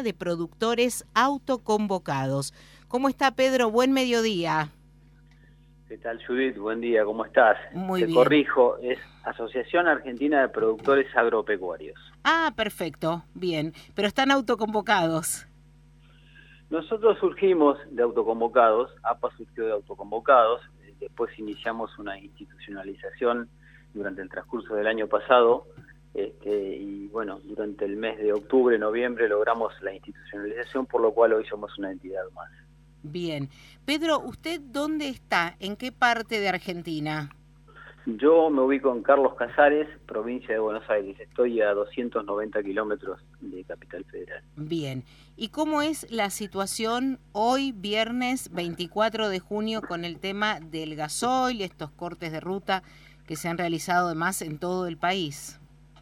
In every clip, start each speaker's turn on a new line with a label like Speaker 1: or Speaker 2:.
Speaker 1: Argentina de Productores Autoconvocados. ¿Cómo está, Pedro? Buen mediodía.
Speaker 2: ¿Qué tal, Judith? Buen día, ¿cómo estás?
Speaker 1: Muy
Speaker 2: Te
Speaker 1: bien.
Speaker 2: corrijo, es Asociación Argentina de Productores Agropecuarios.
Speaker 1: Ah, perfecto, bien, pero están autoconvocados.
Speaker 2: Nosotros surgimos de autoconvocados, APA surgió de autoconvocados, después iniciamos una institucionalización durante el transcurso del año pasado, y bueno, durante el mes de octubre, noviembre logramos la institucionalización, por lo cual hoy somos una entidad más.
Speaker 1: Bien. Pedro, ¿usted dónde está? ¿En qué parte de Argentina?
Speaker 2: Yo me ubico en Carlos Casares, provincia de Buenos Aires. Estoy a 290 kilómetros de Capital Federal.
Speaker 1: Bien. ¿Y cómo es la situación hoy, viernes 24 de junio, con el tema del gasoil, estos cortes de ruta que se han realizado además en todo el país?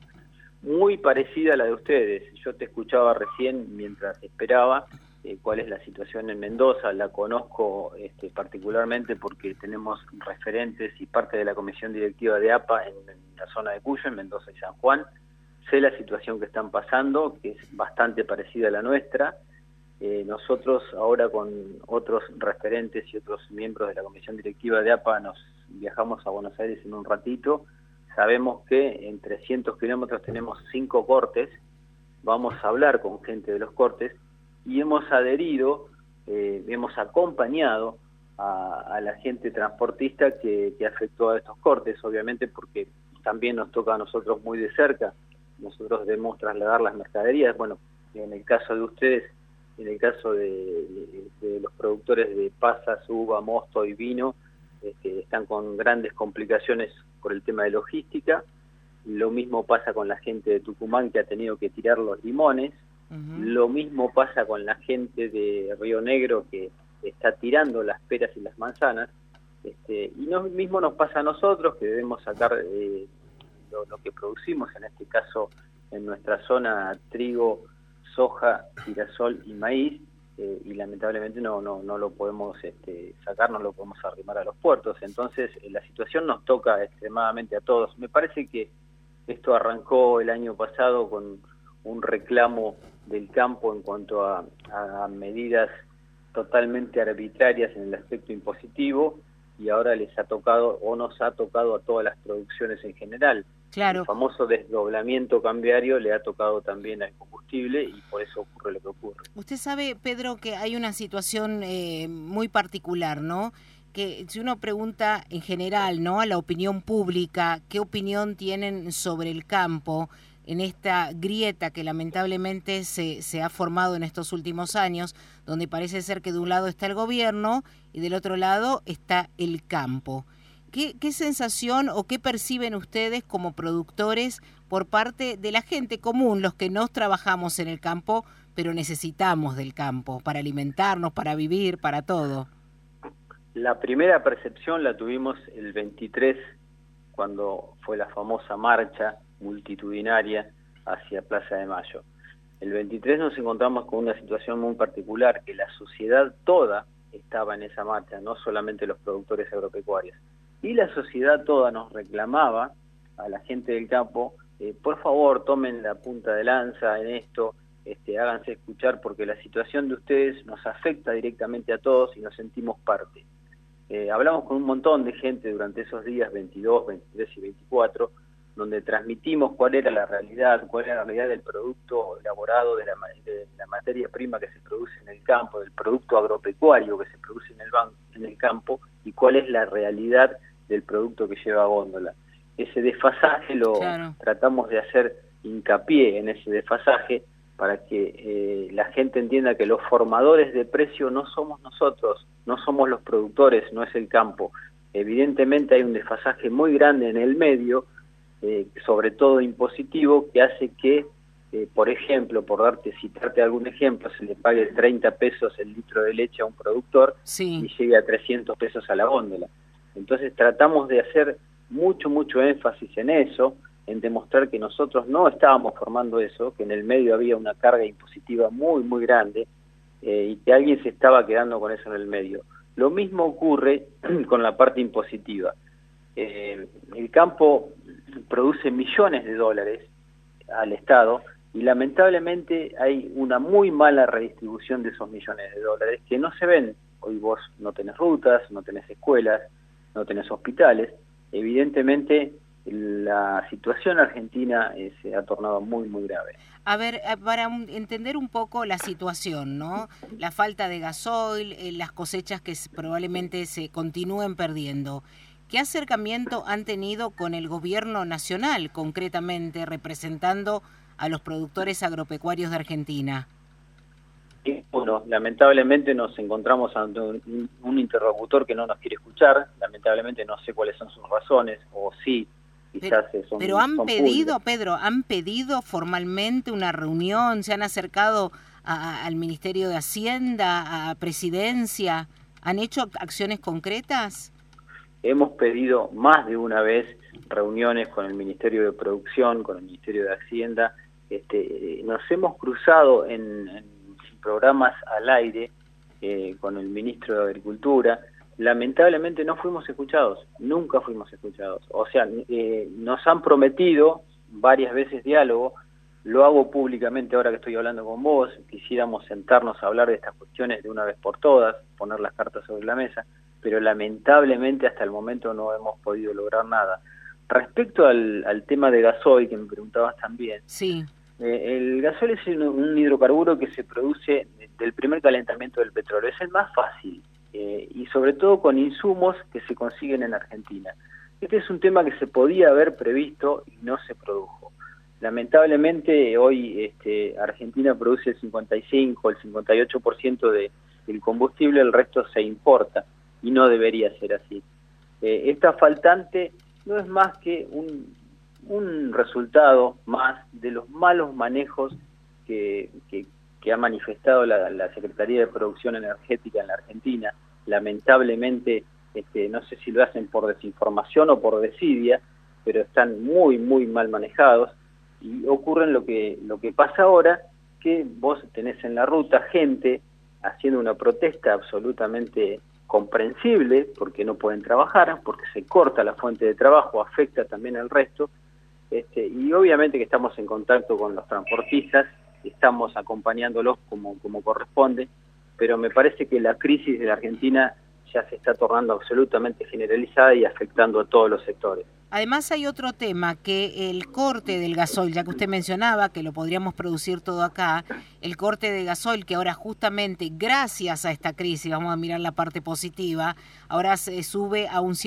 Speaker 2: Muy parecida a la de ustedes. Yo te escuchaba recién mientras esperaba cuál es la situación en Mendoza. La conozco particularmente porque tenemos referentes y parte de la comisión directiva de APA en la zona de Cuyo, en Mendoza y San Juan. Sé la situación que están pasando, que es bastante parecida a la nuestra. Nosotros ahora con otros referentes y otros miembros de la comisión directiva de APA nos viajamos a Buenos Aires en un ratito. Sabemos que en 300 kilómetros tenemos 5 cortes, vamos a hablar con gente de los cortes y hemos adherido, hemos acompañado a la gente transportista que afectó a estos cortes, obviamente porque también nos toca a nosotros muy de cerca. Nosotros debemos trasladar las mercaderías. Bueno, en el caso de ustedes, en el caso de los productores de pasas, uva, mosto y vino, están con grandes complicaciones por el tema de logística. Lo mismo pasa con la gente de Tucumán, que ha tenido que tirar los limones. Lo mismo pasa con la gente de Río Negro, que está tirando las peras y las manzanas. Y lo mismo nos pasa a nosotros, que debemos sacar lo que producimos, en este caso en nuestra zona, trigo, soja, girasol y maíz, y lamentablemente no lo podemos sacar, no lo podemos arrimar a los puertos. Entonces la situación nos toca extremadamente a todos. Me parece que esto arrancó el año pasado con un reclamo del campo en cuanto a medidas totalmente arbitrarias en el aspecto impositivo, y ahora les ha tocado o nos ha tocado a todas las producciones en general.
Speaker 1: Claro.
Speaker 2: El famoso desdoblamiento cambiario le ha tocado también al combustible y por eso ocurre lo que ocurre.
Speaker 1: Usted sabe, Pedro, que hay una situación muy particular, ¿no? Que si uno pregunta en general, ¿no?, a la opinión pública, ¿qué opinión tienen sobre el campo en esta grieta que lamentablemente se ha formado en estos últimos años, donde parece ser que de un lado está el gobierno y del otro lado está el campo? ¿Qué sensación o qué perciben ustedes como productores por parte de la gente común, los que no trabajamos en el campo, pero necesitamos del campo para alimentarnos, para vivir, para todo?
Speaker 2: La primera percepción la tuvimos el 23, cuando fue la famosa marcha multitudinaria hacia Plaza de Mayo. El 23 nos encontramos con una situación muy particular, que la sociedad toda estaba en esa marcha, no solamente los productores agropecuarios. Y la sociedad toda nos reclamaba a la gente del campo, por favor tomen la punta de lanza en esto, háganse escuchar, porque la situación de ustedes nos afecta directamente a todos y nos sentimos parte. Hablamos con un montón de gente durante esos días 22, 23 y 24, donde transmitimos cuál era la realidad del producto elaborado, de la materia prima que se produce en el campo, del producto agropecuario que se produce en el campo, y cuál es la realidad del producto que lleva a góndola. Ese desfasaje
Speaker 1: Claro.
Speaker 2: tratamos de hacer hincapié en ese desfasaje para que la gente entienda que los formadores de precio no somos nosotros, no somos los productores, no es el campo. Evidentemente hay un desfasaje muy grande en el medio, sobre todo impositivo, que hace que, por ejemplo, citarte algún ejemplo, se le pague 30 pesos el litro de leche a un productor,
Speaker 1: Sí.
Speaker 2: y llegue a 300 pesos a la góndola. Entonces tratamos de hacer mucho énfasis en eso, en demostrar que nosotros no estábamos formando eso, que en el medio había una carga impositiva muy grande, y que alguien se estaba quedando con eso en el medio. Lo mismo ocurre con la parte impositiva. El campo produce millones de dólares al Estado, y lamentablemente hay una muy mala redistribución de esos millones de dólares que no se ven. Hoy vos no tenés rutas, no tenés escuelas, no tenés hospitales. Evidentemente la situación argentina se ha tornado muy, muy grave.
Speaker 1: A ver, entender un poco la situación, ¿no? La falta de gasoil, las cosechas que probablemente se continúen perdiendo. ¿Qué acercamiento han tenido con el gobierno nacional, concretamente, representando a los productores agropecuarios de Argentina?
Speaker 2: Y bueno, lamentablemente nos encontramos ante un interlocutor que no nos quiere escuchar. Lamentablemente no sé cuáles son sus razones, o sí, quizás
Speaker 1: pero han pedido,
Speaker 2: públicas.
Speaker 1: Pedro, han pedido formalmente una reunión, se han acercado al Ministerio de Hacienda, a Presidencia, ¿han hecho acciones concretas?
Speaker 2: Hemos pedido más de una vez reuniones con el Ministerio de Producción, con el Ministerio de Hacienda. Nos hemos cruzado en programas al aire con el Ministro de Agricultura. Lamentablemente no fuimos escuchados, nunca fuimos escuchados. O sea, nos han prometido varias veces diálogo. Lo hago públicamente ahora que estoy hablando con vos. Quisiéramos sentarnos a hablar de estas cuestiones de una vez por todas, poner las cartas sobre la mesa, pero lamentablemente hasta el momento no hemos podido lograr nada. Respecto al tema de gasoil, que me preguntabas también,
Speaker 1: sí.
Speaker 2: El gasoil es un hidrocarburo que se produce del primer calentamiento del petróleo, es el más fácil, y sobre todo con insumos que se consiguen en Argentina. Este es un tema que se podía haber previsto y no se produjo. Lamentablemente hoy Argentina produce el 55, el 58% del combustible, el resto se importa, y no debería ser así. Esta faltante no es más que un resultado más de los malos manejos que ha manifestado la Secretaría de Producción Energética en la Argentina. Lamentablemente, no sé si lo hacen por desinformación o por desidia, pero están muy, muy mal manejados, y ocurren lo que pasa ahora, que vos tenés en la ruta gente haciendo una protesta absolutamente comprensible, porque no pueden trabajar, porque se corta la fuente de trabajo, afecta también al resto, y obviamente que estamos en contacto con los transportistas, estamos acompañándolos como corresponde, pero me parece que la crisis de la Argentina ya se está tornando absolutamente generalizada y afectando a todos los sectores.
Speaker 1: Además hay otro tema, que el corte del gasoil, ya que usted mencionaba que lo podríamos producir todo acá, el corte de gasoil que ahora justamente gracias a esta crisis, vamos a mirar la parte positiva, ahora se sube a un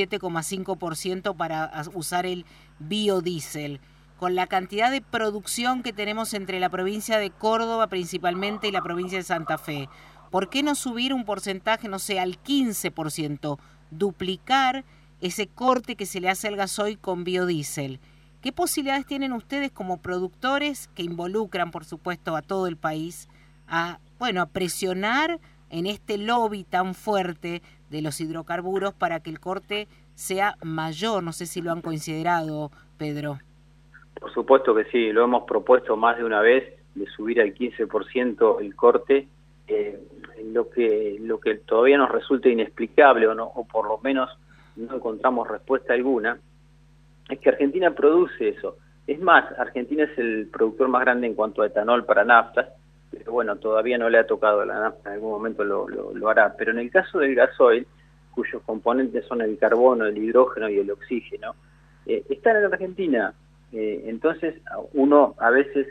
Speaker 1: 7,5% para usar el biodiesel. Con la cantidad de producción que tenemos entre la provincia de Córdoba principalmente y la provincia de Santa Fe, ¿por qué no subir un porcentaje, no sé, al 15%, duplicar ese corte que se le hace al gasoil con biodiesel? ¿Qué posibilidades tienen ustedes como productores, que involucran, por supuesto, a todo el país, a presionar en este lobby tan fuerte de los hidrocarburos para que el corte sea mayor? No sé si lo han considerado, Pedro.
Speaker 2: Por supuesto que sí, lo hemos propuesto más de una vez, de subir al 15% el corte. Lo que todavía nos resulta inexplicable, o por lo menos no encontramos respuesta alguna, es que Argentina produce eso. Es más, Argentina es el productor más grande en cuanto a etanol para naftas, pero bueno, todavía no le ha tocado la nafta, en algún momento lo hará. Pero en el caso del gasoil, cuyos componentes son el carbono, el hidrógeno y el oxígeno, están en Argentina. Entonces uno a veces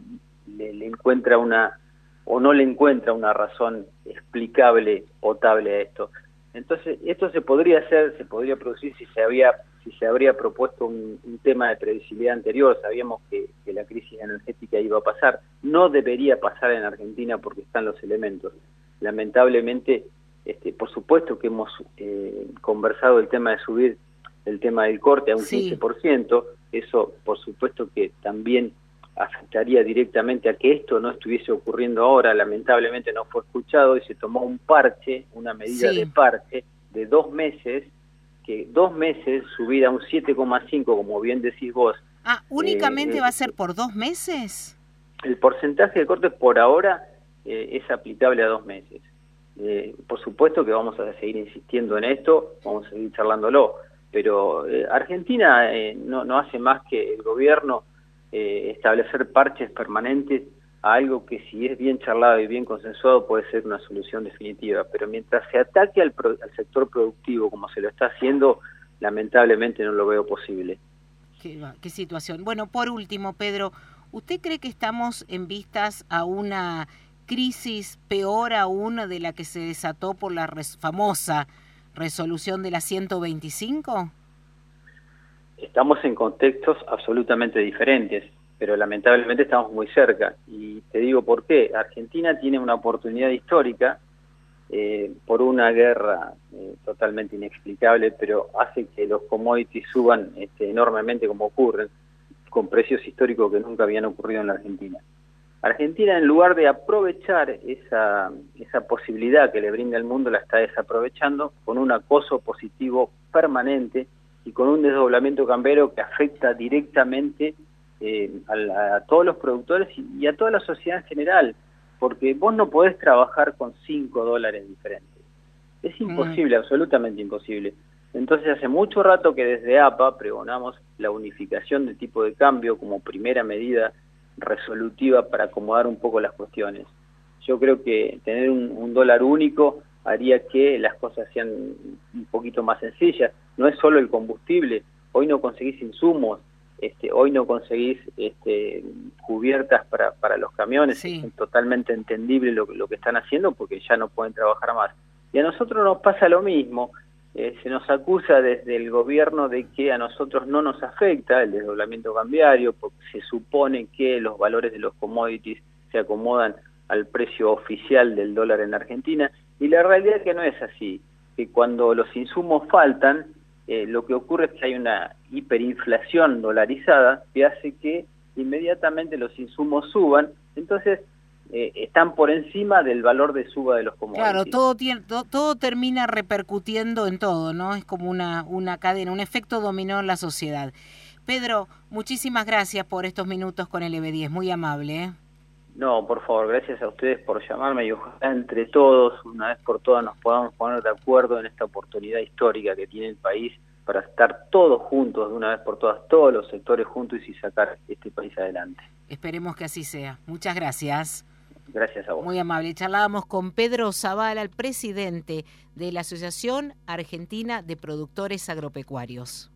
Speaker 2: le encuentra o no le encuentra una razón explicable, potable a esto. Entonces, esto se podría producir si se habría propuesto un tema de previsibilidad anterior. Sabíamos que la crisis energética iba a pasar. No debería pasar en Argentina porque están los elementos. Lamentablemente, por supuesto que hemos conversado el tema de subir el tema del corte a un 15%. Eso, por supuesto que también afectaría directamente a que esto no estuviese ocurriendo ahora. Lamentablemente no fue escuchado y se tomó un parche, una medida de parche de 2 meses, que 2 meses subir a un 7,5, como bien decís vos.
Speaker 1: ¿Únicamente va a ser por 2 meses?
Speaker 2: El porcentaje de corte por ahora es aplicable a 2 meses. Por supuesto que vamos a seguir insistiendo en esto, vamos a seguir charlándolo, pero Argentina no hace más que el gobierno establecer parches permanentes a algo que si es bien charlado y bien consensuado puede ser una solución definitiva, pero mientras se ataque al sector productivo como se lo está haciendo, lamentablemente no lo veo posible.
Speaker 1: Qué situación. Bueno, por último, Pedro, ¿usted cree que estamos en vistas a una crisis peor aún de la que se desató por la famosa resolución de la 125?
Speaker 2: Estamos en contextos absolutamente diferentes, pero lamentablemente estamos muy cerca. Y te digo por qué. Argentina tiene una oportunidad histórica por una guerra totalmente inexplicable, pero hace que los commodities suban enormemente como ocurren, con precios históricos que nunca habían ocurrido en la Argentina. Argentina, en lugar de aprovechar esa posibilidad que le brinda el mundo, la está desaprovechando con un acoso positivo permanente y con un desdoblamiento cambiario que afecta directamente a todos los productores y a toda la sociedad en general, porque vos no podés trabajar con $5 diferentes. Es imposible, absolutamente imposible. Entonces hace mucho rato que desde APA pregonamos la unificación de tipo de cambio como primera medida resolutiva para acomodar un poco las cuestiones. Yo creo que tener un dólar único haría que las cosas sean un poquito más sencillas. No es solo el combustible, hoy no conseguís insumos, hoy no conseguís cubiertas para los camiones. Sí. Es totalmente entendible lo que están haciendo porque ya no pueden trabajar más. Y a nosotros nos pasa lo mismo. Se nos acusa desde el gobierno de que a nosotros no nos afecta el desdoblamiento cambiario porque se supone que los valores de los commodities se acomodan al precio oficial del dólar en Argentina, y la realidad es que no es así, que cuando los insumos faltan, lo que ocurre es que hay una hiperinflación dolarizada que hace que inmediatamente los insumos suban, entonces están por encima del valor de suba de los commodities.
Speaker 1: Claro, todo termina repercutiendo en todo, ¿no? Es como una cadena, un efecto dominó en la sociedad. Pedro, muchísimas gracias por estos minutos con el EB10, muy amable, ¿eh?
Speaker 2: No, por favor, gracias a ustedes por llamarme y ojalá entre todos, una vez por todas, nos podamos poner de acuerdo en esta oportunidad histórica que tiene el país para estar todos juntos, de una vez por todas, todos los sectores juntos y sacar este país adelante.
Speaker 1: Esperemos que así sea. Muchas gracias.
Speaker 2: Gracias a vos.
Speaker 1: Muy amable. Charlábamos con Pedro Zavala, el presidente de la Asociación Argentina de Productores Agropecuarios.